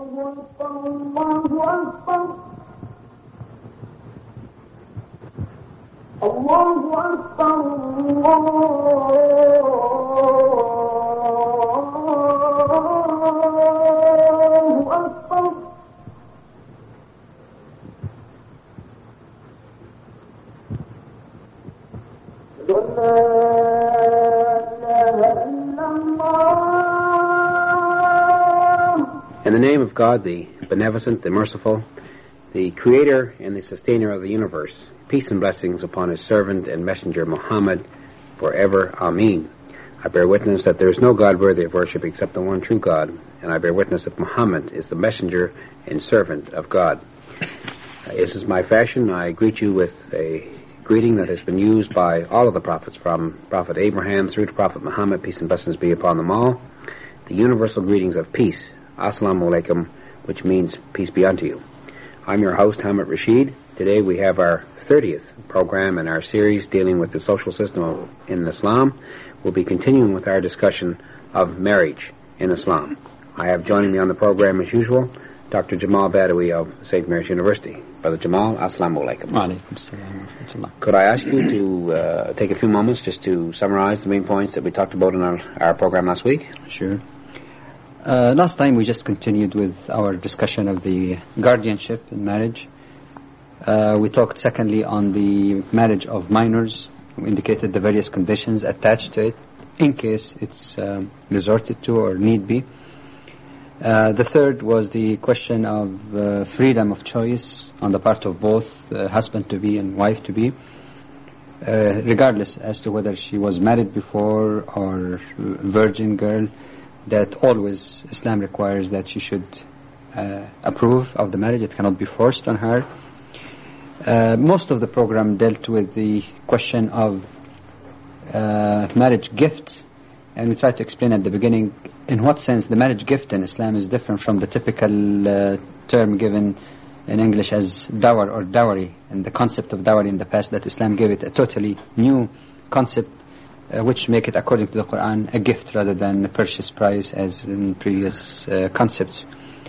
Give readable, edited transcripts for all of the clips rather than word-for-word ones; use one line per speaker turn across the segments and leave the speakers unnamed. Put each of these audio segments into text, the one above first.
In the name of God, the beneficent, the merciful, the creator and the sustainer of the universe, peace and blessings upon his servant and messenger Muhammad forever. Ameen. I bear witness that there is no God worthy of worship except the one true God, and I bear witness that Muhammad is the messenger and servant of God. This is my fashion. I greet you with a greeting that has been used by all of the prophets, from Prophet Abraham through to Prophet Muhammad, peace and blessings be upon them all. The universal greetings of peace. Assalamu alaikum, which means peace be unto you. I'm your host, Hamid Rashid. Today we have our 30th program in our series dealing with the social system in Islam. We'll be continuing with our discussion of marriage in Islam. I have joining me on the program as usual, Dr. Jamal Badawi of St. Mary's University. Brother Jamal, Assalamu alaikum. Could I ask you to take a few moments just to summarize the main points that we talked about in our program last week?
Sure. Last time we just continued with our discussion of the guardianship in marriage. We talked secondly on the marriage of minors. We indicated the various conditions attached to it in case it's resorted to or need be. The third was the question of freedom of choice on the part of both husband-to-be and wife-to-be, regardless as to whether she was married before or virgin girl, that always Islam requires that she should approve of the marriage. It cannot be forced on her. Most of the program dealt with the question of marriage gift, and we tried to explain at the beginning in what sense the marriage gift in Islam is different from the typical term given in English as dower or dowry, and the concept of dowry in the past, that Islam gave it a totally new concept, which make it, according to the Quran, a gift rather than a purchase price as in previous concepts.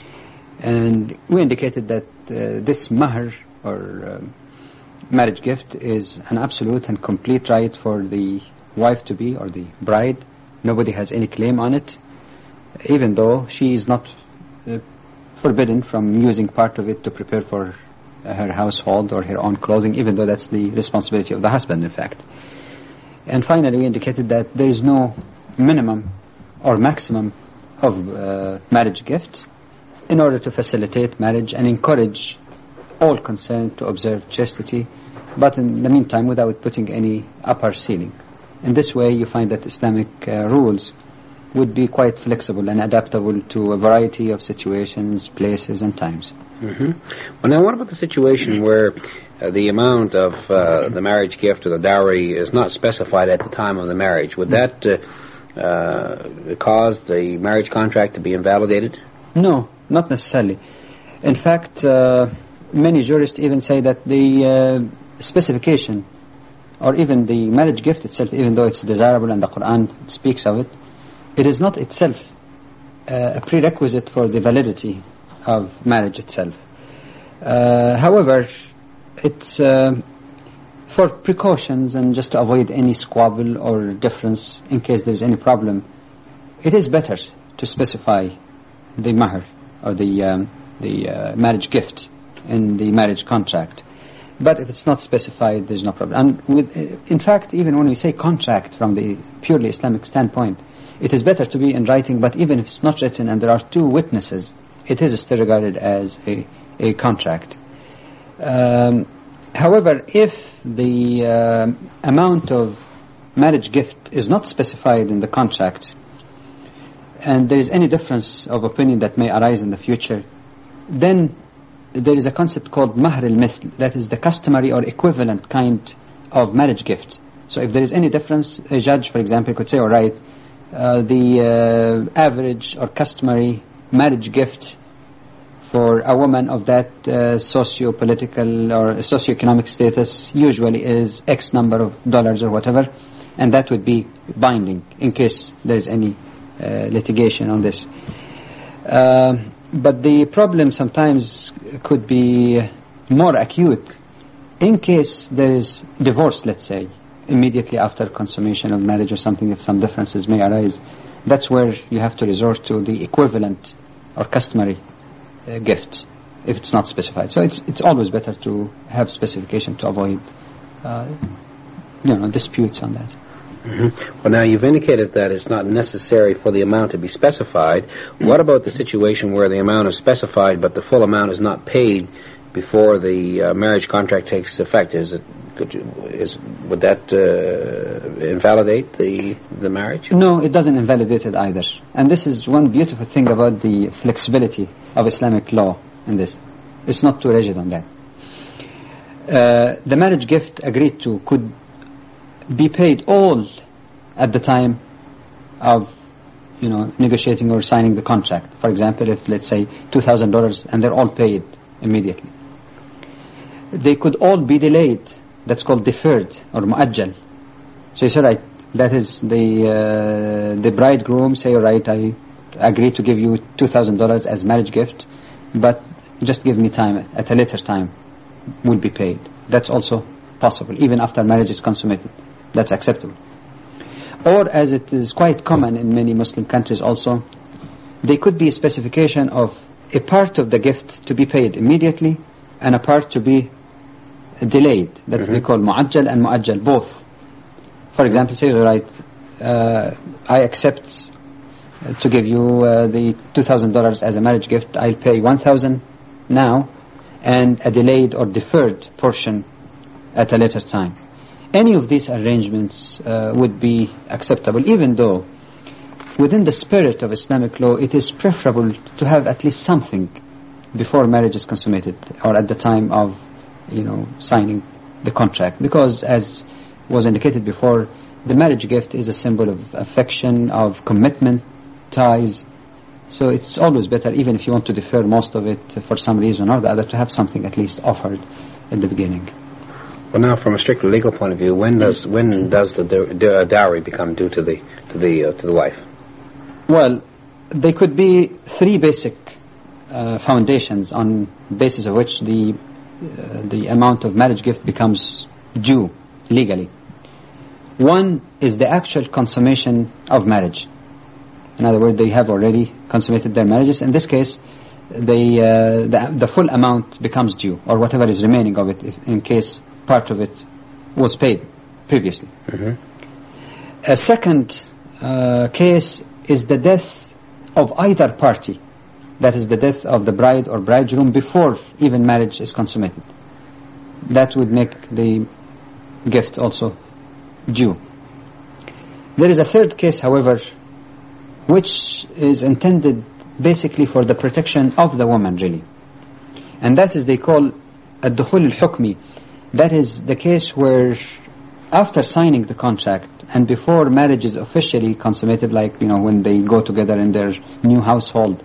And we indicated that this mahr, or marriage gift, is an absolute and complete right for the wife-to-be or the bride. Nobody has any claim on it, even though she is not forbidden from using part of it to prepare for her household or her own clothing, even though that's the responsibility of the husband, in fact. And finally, we indicated that there is no minimum or maximum of marriage gift in order to facilitate marriage and encourage all concerned to observe chastity, but in the meantime without putting any upper ceiling. In this way, you find that Islamic rules would be quite flexible and adaptable to a variety of situations, places, and times.
Mm-hmm. Well, now, what about the situation where the amount of the marriage gift or the dowry is not specified at the time of the marriage? Would that cause the marriage contract to be invalidated?
No, not necessarily. In fact, many jurists even say that the specification or even the marriage gift itself, even though it's desirable and the Quran speaks of it, it is not itself a prerequisite for the validity of marriage itself. However, it's for precautions and just to avoid any squabble or difference in case there's any problem, it is better to specify the mahr or the marriage gift in the marriage contract. But if it's not specified, there's no problem. And in fact, even when we say contract from the purely Islamic standpoint, it is better to be in writing, but even if it's not written and there are two witnesses, it is still regarded as a contract. However, if the amount of marriage gift is not specified in the contract, and there is any difference of opinion that may arise in the future, then there is a concept called mahr al-misl, that is the customary or equivalent kind of marriage gift. So if there is any difference, a judge, for example, could say, all right, the average or customary marriage gift for a woman of that socio-political or socio-economic status usually is X number of dollars or whatever, and that would be binding in case there is any litigation on this. But the problem sometimes could be more acute in case there is divorce, let's say, immediately after consummation of marriage or something, if some differences may arise. That's where you have to resort to the equivalent or customary gift, if it's not specified. So it's always better to have specification to avoid disputes on that.
Mm-hmm. Well, now you've indicated that it's not necessary for the amount to be specified. What about the situation where the amount is specified but the full amount is not paid before the marriage contract takes effect? Would that invalidate the marriage?
No, it doesn't invalidate it either. And this is one beautiful thing about the flexibility of Islamic law in this. It's not too rigid on that. The marriage gift agreed to could be paid all at the time of negotiating or signing the contract. For example, if let's say $2,000 and they're all paid immediately, they could all be delayed. That's called deferred or mu'ajjal. So you say, right, that is the bridegroom say, all right, I agree to give you $2,000 as marriage gift, but just give me time, at a later time will be paid. That's also possible, even after marriage is consummated. That's acceptable. Or, as it is quite common in many Muslim countries also, there could be a specification of a part of the gift to be paid immediately and a part to be delayed. That's they call mu'ajjal and mu'ajjal, both. For example, say, right, I accept to give you the $2,000 as a marriage gift. I'll pay $1,000 now and a delayed or deferred portion at a later time. Any of these arrangements would be acceptable, even though within the spirit of Islamic law it is preferable to have at least something before marriage is consummated or at the time of signing the contract, because as was indicated before, the marriage gift is a symbol of affection, of commitment, ties. So it's always better, even if you want to defer most of it for some reason or the other, to have something at least offered at the beginning.
Well, now, from a strictly legal point of view, when does the dowry become due to the wife?
Well, there could be three basic foundations on basis of which the amount of marriage gift becomes due legally. One is the actual consummation of marriage. In other words, they have already consummated their marriages. In this case, the full amount becomes due, or whatever is remaining of it, in case part of it was paid previously. A second case is the death of either party. That is the death of the bride or bridegroom before even marriage is consummated. That would make the gift also due. There is a third case, however, which is intended basically for the protection of the woman, really. And that is, they call ad-dukhul al-hukmi. That is the case where after signing the contract and before marriage is officially consummated, like when they go together in their new household,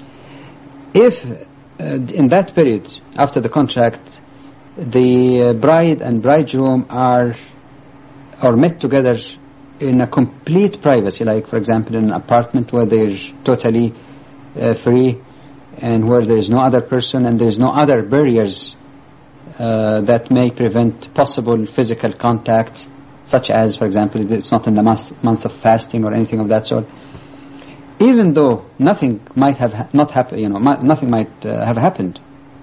if in that period after the contract the bride and bridegroom are met together in a complete privacy, like for example in an apartment where they're totally free and where there is no other person and there is no other barriers that may prevent possible physical contact, such as, for example, it's not in the month of fasting or anything of that sort. Even though nothing might have not happened, nothing might have happened,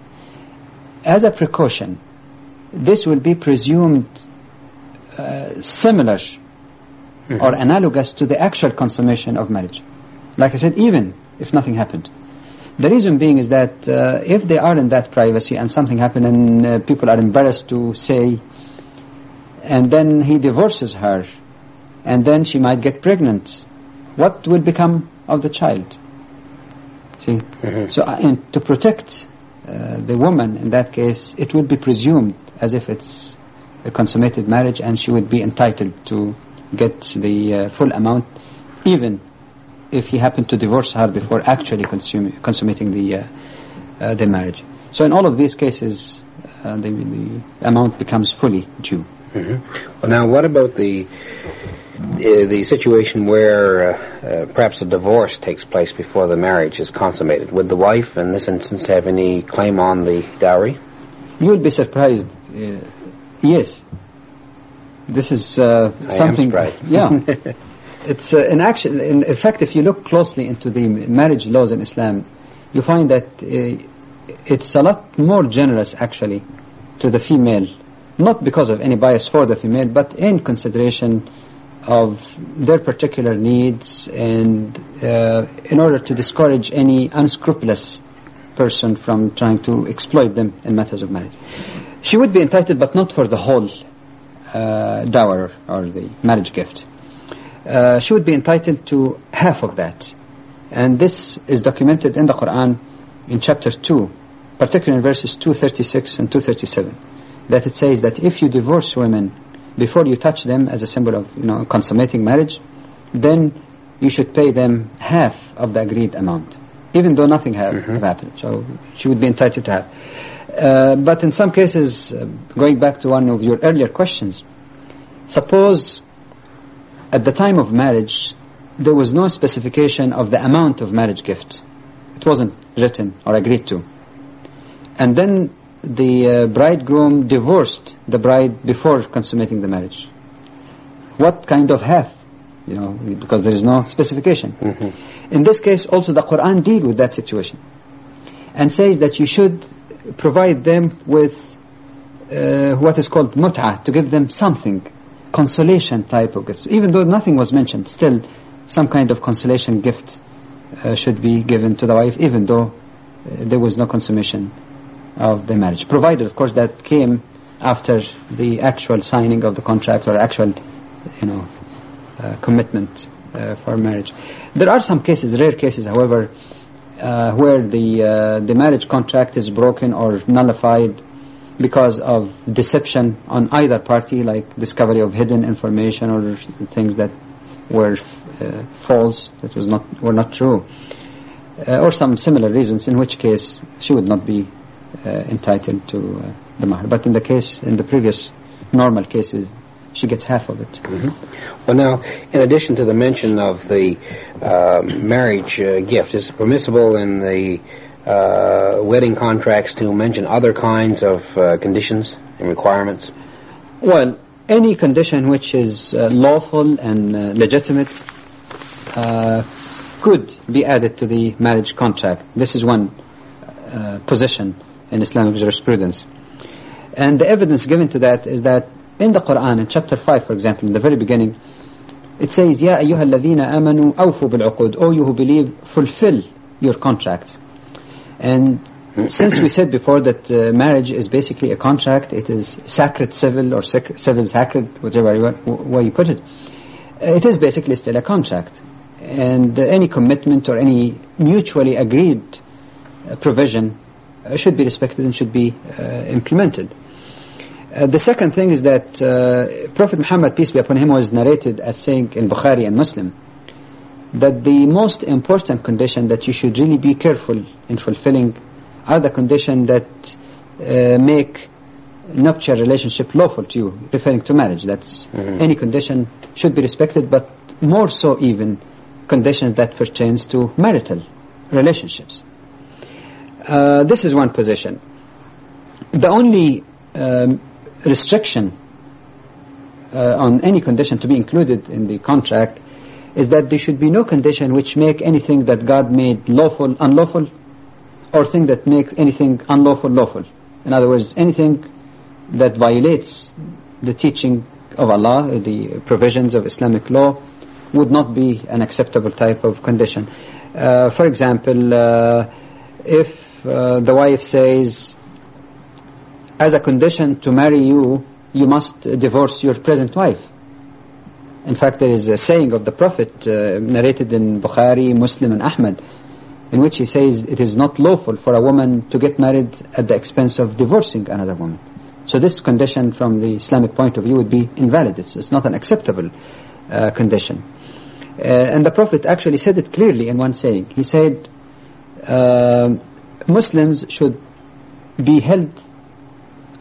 as a precaution, this will be presumed similar or analogous to the actual consummation of marriage. Like I said, even if nothing happened. The reason being is that if they are in that privacy and something happened and people are embarrassed to say, and then he divorces her, and then she might get pregnant, what will become of the child? See? So to protect the woman in that case, it will be presumed as if it's a consummated marriage and she would be entitled to get the full amount, even if he happened to divorce her before actually consummating the marriage. So in all of these cases, the amount becomes fully due.
Well, now, what about the situation where perhaps a divorce takes place before the marriage is consummated? Would the wife, in this instance, have any claim on the dowry?
You will be surprised. Yes. This is something.
I am surprised.
Yeah. It's an action. In fact, if you look closely into the marriage laws in Islam, you find that it's a lot more generous, actually, to the female, not because of any bias for the female, but in consideration of their particular needs and in order to discourage any unscrupulous person from trying to exploit them in matters of marriage. She would be entitled, but not for the whole dower or the marriage gift. She would be entitled to half of that. And this is documented in the Quran in chapter 2, particularly in verses 236 and 237, that it says that if you divorce women before you touch them as a symbol of consummating marriage, then you should pay them half of the agreed amount, even though nothing have happened. So she would be entitled to half. But in some cases, going back to one of your earlier questions, suppose at the time of marriage there was no specification of the amount of marriage gift. It wasn't written or agreed to. And then the bridegroom divorced the bride before consummating the marriage. What kind of half? Because there is no specification. In this case, also the Quran deals with that situation and says that you should provide them with what is called mut'ah, to give them something, consolation type of gifts. Even though nothing was mentioned, still some kind of consolation gift should be given to the wife, even though there was no consummation of the marriage, provided, of course, that came after the actual signing of the contract or actual, commitment for marriage. There are some cases, rare cases, however, where the marriage contract is broken or nullified because of deception on either party, like discovery of hidden information or things that were false, that were not true, or some similar reasons, in which case she would not be entitled to the mahr. But in the previous normal cases, she gets half of it.
Well, now, in addition to the mention of the marriage gift, is it permissible in the wedding contracts to mention other kinds of conditions and requirements?
Well, any condition which is lawful and legitimate could be added to the marriage contract. This is one position in Islamic jurisprudence. And the evidence given to that is that in the Quran, in chapter 5, for example, in the very beginning, it says, Ya ayyuha alladhina amanu awfu bil-uqud, O you who believe, fulfill your contract. And since we said before that marriage is basically a contract, it is sacred civil or civil sacred, whichever way you put it, it is basically still a contract. And any commitment or any mutually agreed provision should be respected and should be implemented. The second thing is that Prophet Muhammad, peace be upon him, was narrated as saying in Bukhari and Muslim that the most important condition that you should really be careful in fulfilling are the condition that make nuptial relationship lawful to you, referring to marriage. That's any condition should be respected, but more so even conditions that pertains to marital relationships. This is one position. The only restriction on any condition to be included in the contract is that there should be no condition which make anything that God made lawful unlawful, or thing that make anything unlawful lawful. In other words, anything that violates the teaching of Allah, the provisions of Islamic law, would not be an acceptable type of condition. For example, if the wife says, as a condition to marry you, you must divorce your present wife. In fact, there is a saying of the Prophet narrated in Bukhari, Muslim and Ahmad, in which he says it is not lawful for a woman to get married at the expense of divorcing another woman. So this condition from the Islamic point of view would be invalid. It's not an acceptable condition. And the Prophet actually said it clearly in one saying. He said, Muslims should be held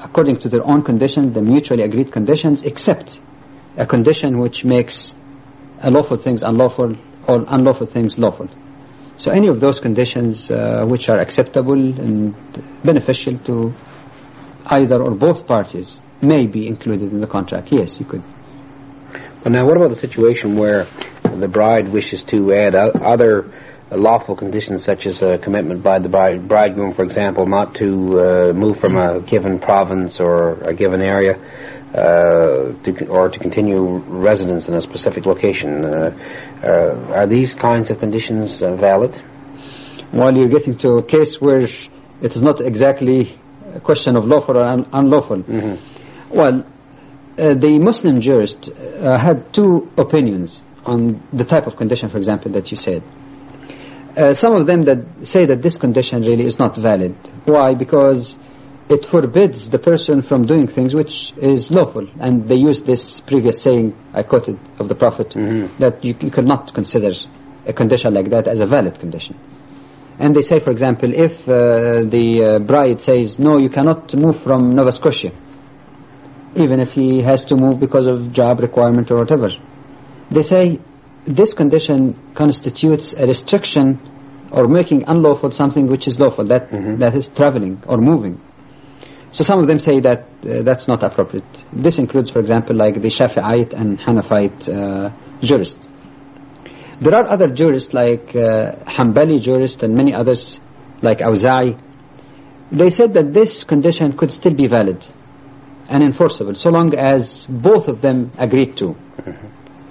according to their own conditions, the mutually agreed conditions, except a condition which makes lawful things unlawful or unlawful things lawful. So any of those conditions which are acceptable and beneficial to either or both parties may be included in the contract. Yes, you could.
Well, now, what about the situation where the bride wishes to add other lawful conditions, such as a commitment by the bridegroom, for example, not to move from a given province or a given area, or to continue residence in a specific location? Are these kinds of conditions valid?
Well, you're getting to a case where it is not exactly a question of lawful or unlawful. Mm-hmm. Well, the Muslim jurist had two opinions on the type of condition, for example, that you said. Some of them that say that this condition really is not valid. Why? Because it forbids the person from doing things which is lawful. And they use this previous saying I quoted of the Prophet, mm-hmm. that you could not consider a condition like that as a valid condition. And they say, for example, if the bride says, no, you cannot move from Nova Scotia, even if he has to move because of job requirement or whatever, they say this condition constitutes a restriction or making unlawful something which is lawful, that mm-hmm. that is traveling or moving. So some of them say that that's not appropriate. This includes, for example, like the Shafi'ite and Hanafite jurists. There are other jurists like Hanbali jurists and many others like Awza'i. They said that this condition could still be valid and enforceable so long as both of them agreed to. Mm-hmm.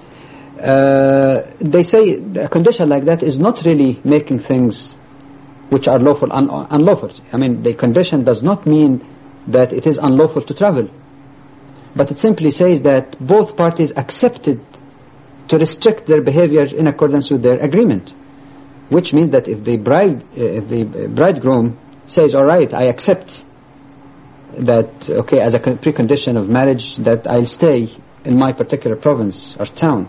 They say a condition like that is not really making things which are lawful unlawful. I mean, the condition does not mean that it is unlawful to travel, but it simply says that both parties accepted to restrict their behavior in accordance with their agreement, which means that if the bridegroom says, all right, I accept that, okay, as a precondition of marriage, that I'll stay in my particular province or town.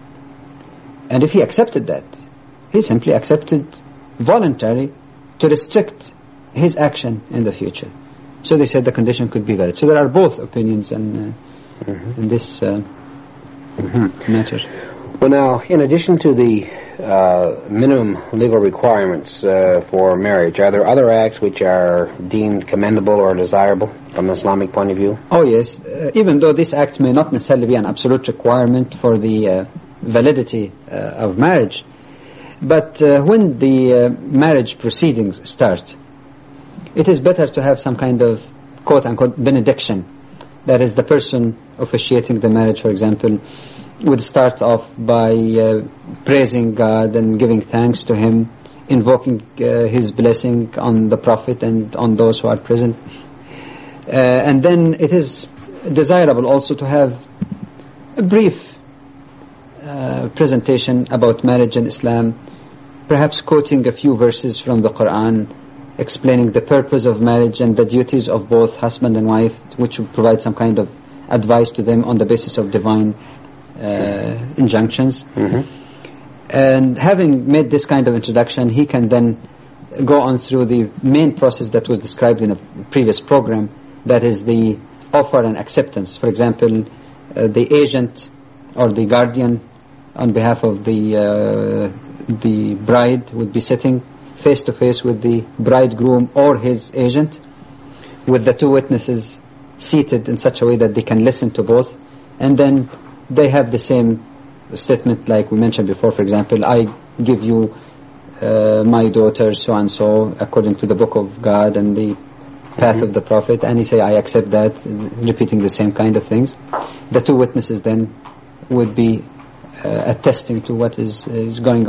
And if he accepted that, he simply accepted voluntarily to restrict his action in the future. So they said the condition could be valid. So there are both opinions in this matter.
Well, now, in addition to the minimum legal requirements for marriage, are there other acts which are deemed commendable or desirable from an Islamic point of view?
Oh, yes. Even though these acts may not necessarily be an absolute requirement for the validity of marriage, but when the marriage proceedings start, it is better to have some kind of quote-unquote benediction. That is, the person officiating the marriage, for example, would start off by praising God and giving thanks to Him, invoking His blessing on the Prophet and on those who are present. And then it is desirable also to have a brief presentation about marriage in Islam, perhaps quoting a few verses from the Quran, explaining the purpose of marriage and the duties of both husband and wife, which would provide some kind of advice to them on the basis of divine injunctions. Mm-hmm. And having made this kind of introduction, he can then go on through the main process that was described in a previous program, that is the offer and acceptance. For example, the agent or the guardian on behalf of the bride would be sitting face to face with the bridegroom or his agent, with the two witnesses seated in such a way that they can listen to both, and then they have the same statement like we mentioned before. For example, I give you my daughter so and so according to the book of God and the path of the Prophet, and he say I accept that, repeating the same kind of things. The two witnesses then would be attesting to what is going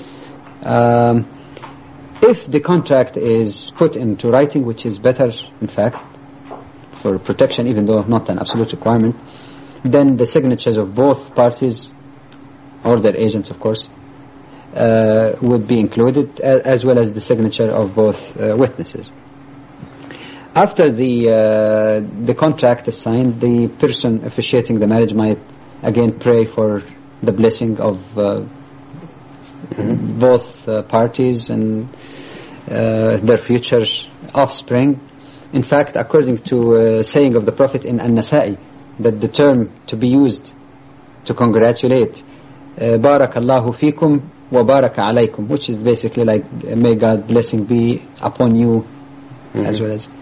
on. If the contract is put into writing, which is better, in fact, for protection, even though not an absolute requirement, then the signatures of both parties, or their agents, of course, would be included, as well as the signature of both witnesses. After the contract is signed, the person officiating the marriage might again pray for the blessing of both parties and their future offspring. In fact, according to saying of the Prophet in An-Nasa'i, that the term to be used to congratulate, Barakallahu fikum wa baraka alaykum, which is basically like, may God blessing be upon you, as well as.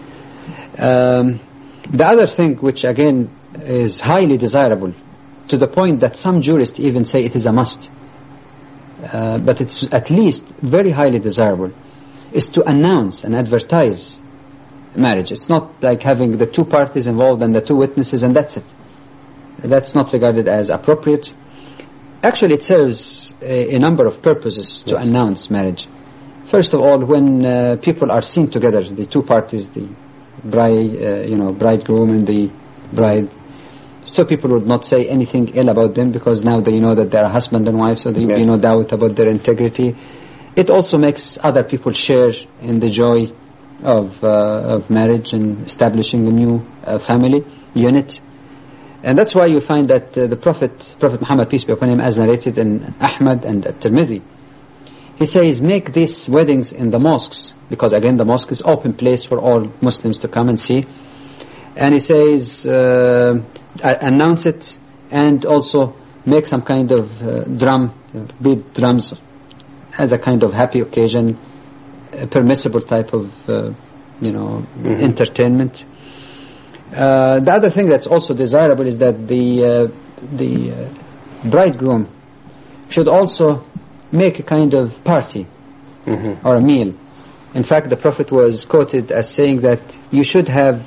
The other thing, which again is highly desirable, to the point that some jurists even say it is a must, but it's at least very highly desirable, is to announce and advertise marriage. It's not like having the two parties involved and the two witnesses and that's it. That's not regarded as appropriate. Actually, it serves a number of purposes to announce marriage. First of all, when people are seen together, the two parties, the bridegroom and the bride, so people would not say anything ill about them, because now they know that they are husband and wife, so there will be no doubt about their integrity. It also makes other people share in the joy of marriage and establishing a new family unit. And that's why you find that the Prophet Muhammad, peace be upon him, as narrated in Ahmad and At-Tirmidhi, he says, make these weddings in the mosques, because again the mosque is open place for all Muslims to come and see. And he says, announce it, and also make some kind of beat drums as a kind of happy occasion, a permissible type of entertainment. The other thing that's also desirable is that the bridegroom should also make a kind of party or a meal. In fact, the Prophet was quoted as saying that you should have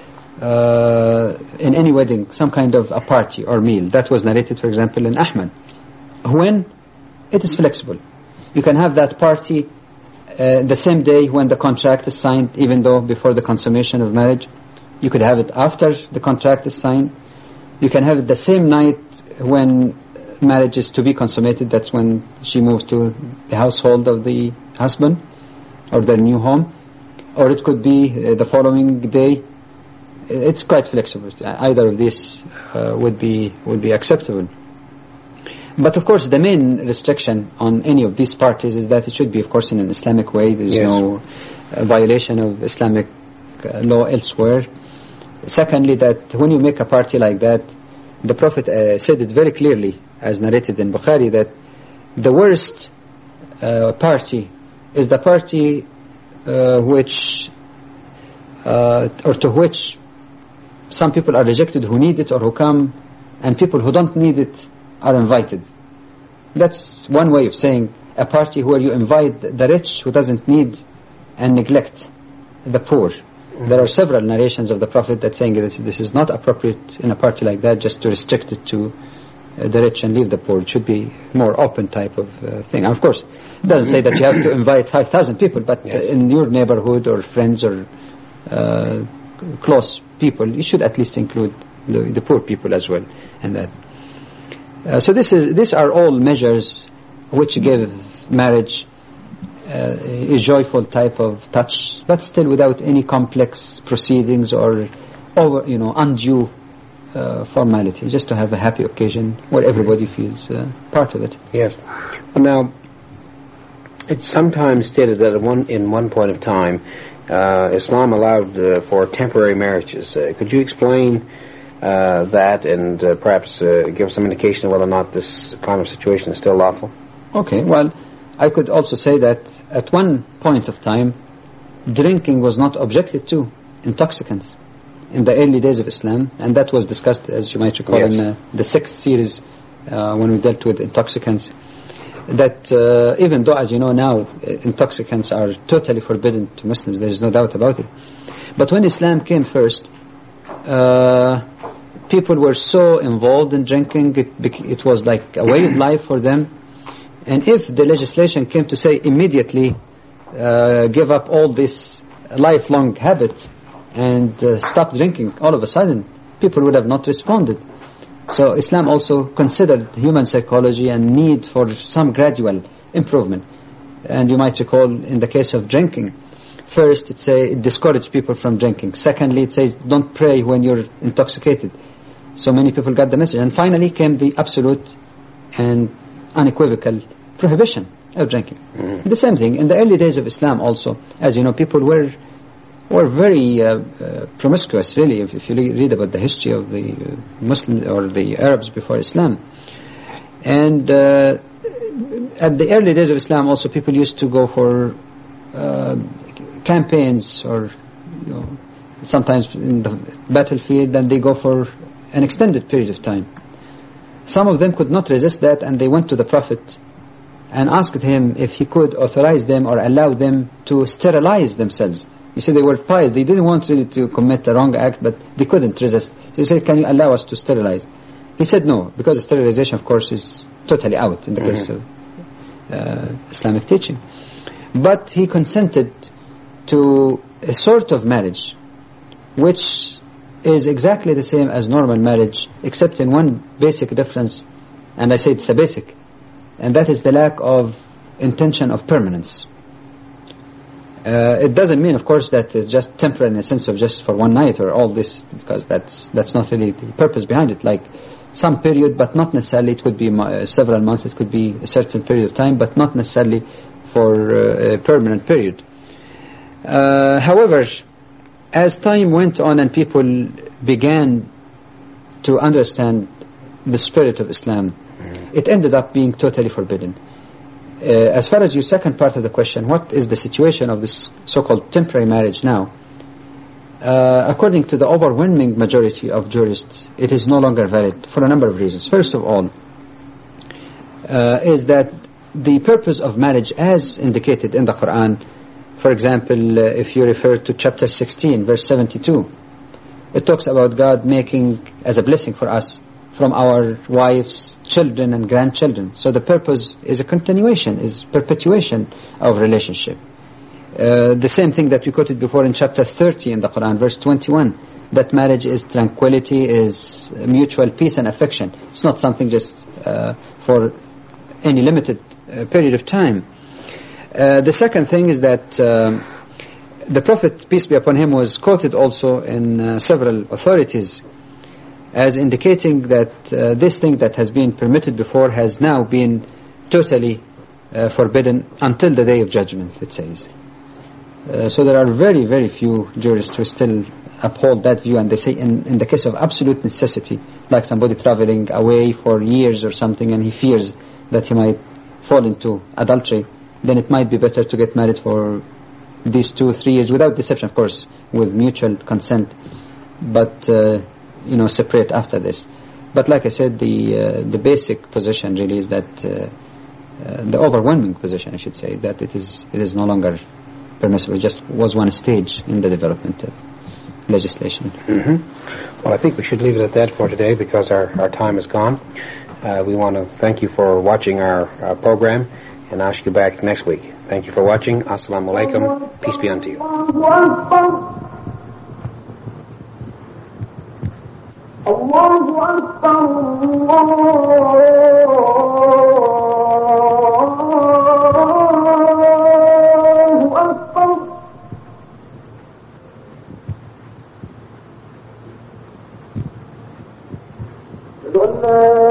in any wedding some kind of a party or meal. That was narrated, for example, in Ahmad. When it is flexible, you can have that party the same day when the contract is signed, even though before the consummation of marriage. You could have it after the contract is signed. You can have it the same night when marriage is to be consummated. That's when she moves to the household of the husband or their new home. Or it could be the following day. It's quite flexible. Either of these would be acceptable. But of course, the main restriction on any of these parties is that it should be, of course, in an Islamic way. There is no violation of Islamic law elsewhere. Secondly, that when you make a party like that, the Prophet said it very clearly, as narrated in Bukhari, that the worst party is the party which or to which some people are rejected who need it or who come, and people who don't need it are invited. That's one way of saying a party where you invite the rich who doesn't need and neglect the poor. There are several narrations of the Prophet that saying this is not appropriate in a party like that, just to restrict it to the rich and leave the poor. It should be more open type of thing. And of course, it doesn't say that you have to invite 5,000 people, but in your neighborhood or friends or close people, you should at least include the poor people as well. And that. So these are all measures which give marriage a joyful type of touch, but still without any complex proceedings or undue formality, just to have a happy occasion where everybody feels part of it.
Yes. Well, now, it's sometimes stated that in one point of time, Islam allowed for temporary marriages. Could you explain that and perhaps give some indication of whether or not this kind of situation is still lawful?
Okay, well, I could also say that at one point of time, drinking was not objected to, intoxicants, in the early days of Islam, and that was discussed, as you might recall, in the 6th series when we dealt with intoxicants, that even though, as you know now, intoxicants are totally forbidden to Muslims, there is no doubt about it. But when Islam came first, people were so involved in drinking, it was like a way of life for them. And if the legislation came to say immediately give up all this lifelong habit and stop drinking, all of a sudden people would have not responded. So Islam also considered human psychology and need for some gradual improvement. And you might recall in the case of drinking, first it discouraged people from drinking. Secondly, it says don't pray when you're intoxicated. So many people got the message. And finally came the absolute and unequivocal prohibition of drinking. The same thing in the early days of Islam also. As you know, people were were very promiscuous, really, if you read about the history of the Muslims or the Arabs before Islam. And at the early days of Islam also, people used to go for campaigns, or sometimes in the battlefield, and they go for an extended period of time. Some of them could not resist that, and they went to the Prophet and asked him if he could authorize them or allow them to sterilize themselves. You see, they were pious. They didn't want really to commit a wrong act, but they couldn't resist. So he said, can you allow us to sterilize? He said no, because sterilization, of course, is totally out in the case of Islamic teaching. But he consented to a sort of marriage which is exactly the same as normal marriage, except in one basic difference, and I say it's a basic, and that is the lack of intention of permanence. It doesn't mean, of course, that it's just temporary in the sense of just for one night or all this, because that's not really the purpose behind it. Like some period, but not necessarily. It could be several months, it could be a certain period of time, but not necessarily for a permanent period. However, as time went on and people began to understand the spirit of Islam, it ended up being totally forbidden. As far as your second part of the question, what is the situation of this so-called temporary marriage now? According to the overwhelming majority of jurists, it is no longer valid for a number of reasons. First of all, is that the purpose of marriage as indicated in the Quran, for example, if you refer to chapter 16, verse 72, it talks about God making as a blessing for us from our wives, children and grandchildren. So the purpose is a continuation, is perpetuation of relationship. The same thing that we quoted before in chapter 30 in the Quran, verse 21, that marriage is tranquility, is mutual peace and affection. It's not something just for any limited period of time. The second thing is that the Prophet, peace be upon him, was quoted also in several authorities as indicating that this thing that has been permitted before has now been totally forbidden until the day of judgment, it says. So there are very, very few jurists who still uphold that view, and they say in the case of absolute necessity, like somebody traveling away for years or something and he fears that he might fall into adultery, then it might be better to get married for these 2 or 3 years, without deception, of course, with mutual consent, but separate after this. But like I said, the basic position really is that the overwhelming position, I should say, that it is no longer permissible. It just was one stage in the development of legislation.
Mm-hmm. Well, I think we should leave it at that for today, because our time is gone. We want to thank you for watching our program and ask you back next week. Thank you for watching. Assalamu alaikum. Peace be unto you.
Allahu Akbar, Allahu Akbar.